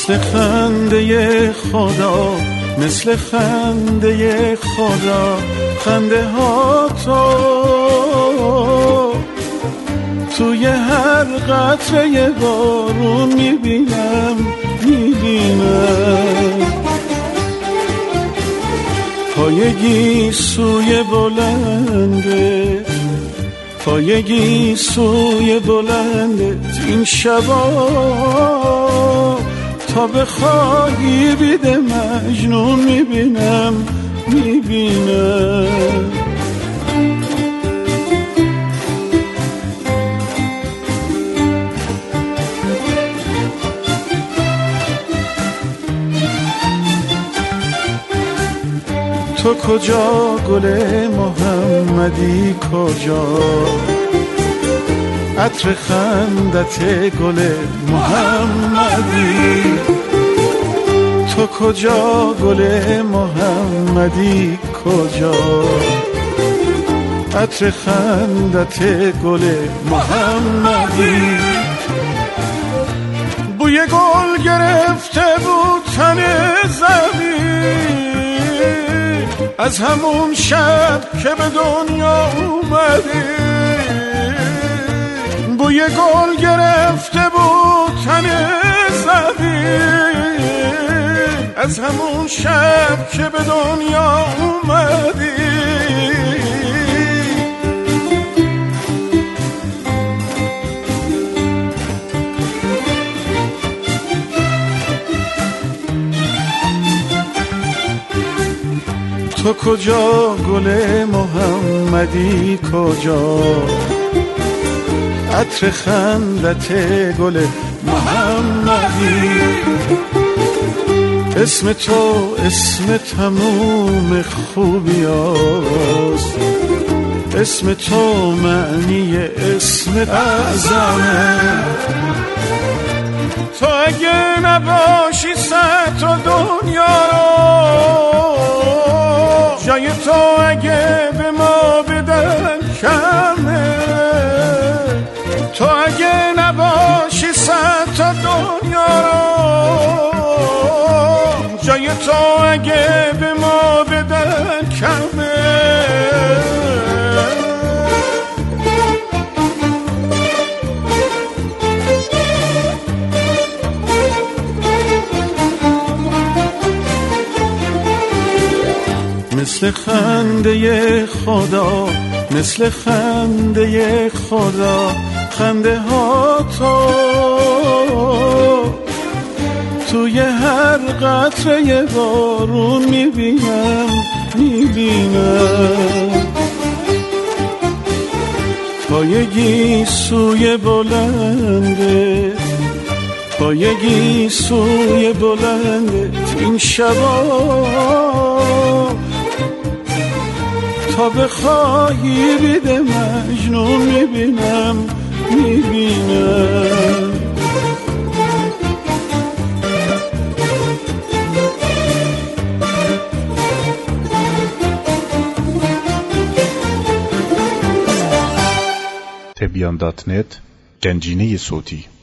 مثل خنده خدا، مثل خنده خدا، خنده ها توی هر قطره بارون میبینم. پایگی سوی بلنده، پایگی سوی بلنده این شبا، تا بخواهی بیده مجنون میبینم. تو کجا گل محمدی کجا، عطر خندت گل محمدی. تو کجا گل محمدی کجا، عطر خندت گل محمدی. بوی گل گرفته بود تن زمین از همون شب که به دنیا اومدی. بوی گل گرفته بود تن زمین از همون شب که به دنیا اومدی. تو کجا گل محمدی کجا، عطر خندت گل محمدی. اسم تو اسم تموم خوبیاست، اسم تو معنی اسم اعظمه. تو اگه نباشی صد تا دنیا رو، جای تو اگه به ما بدن کمه. تو اگه نباشی صد تا دنیا رو، جای تو اگه به ما بدن کمه. مثل خنده خدا، مثل خنده خدا، خنده ها توی هر قطره بارون میبینم. پایگی سوی بلنده، پایگی سوی بلنده این شبا، تا بخواهی بیده مجنون میبینم. تبیان.net گنجینه صوتی